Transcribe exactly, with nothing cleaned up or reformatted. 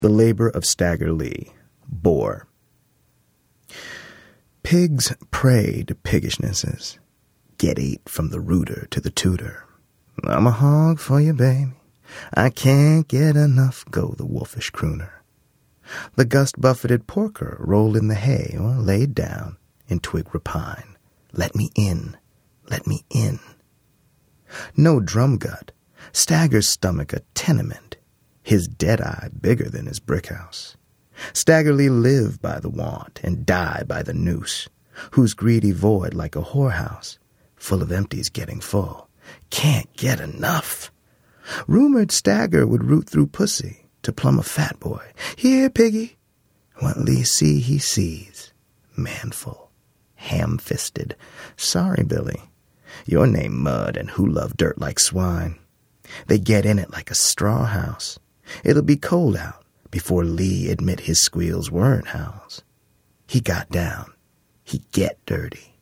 The Labor of Stagger Lee, Bore. Pigs pray to piggishnesses. Get ate from the rooter to the tutor. I'm a hog for you, baby. I can't get enough, go the wolfish crooner. The gust-buffeted porker rolled in the hay or laid down in twig repine. Let me in, let me in. No drum gut, Stagger's stomach a tenement, his dead-eye bigger than his brick house. Stagger Lee live by the want and die by the noose, whose greedy void like a whorehouse, full of empties getting full, can't get enough. Rumored Stagger would root through pussy to plumb a fat boy. Here, piggy. What Lee see he sees. Manful, ham-fisted. Sorry, Billy. Your name Mud and who love dirt like swine. They get in it like a straw house. It'll be cold out before Lee admit his squeals weren't howls. He got down. He get dirty.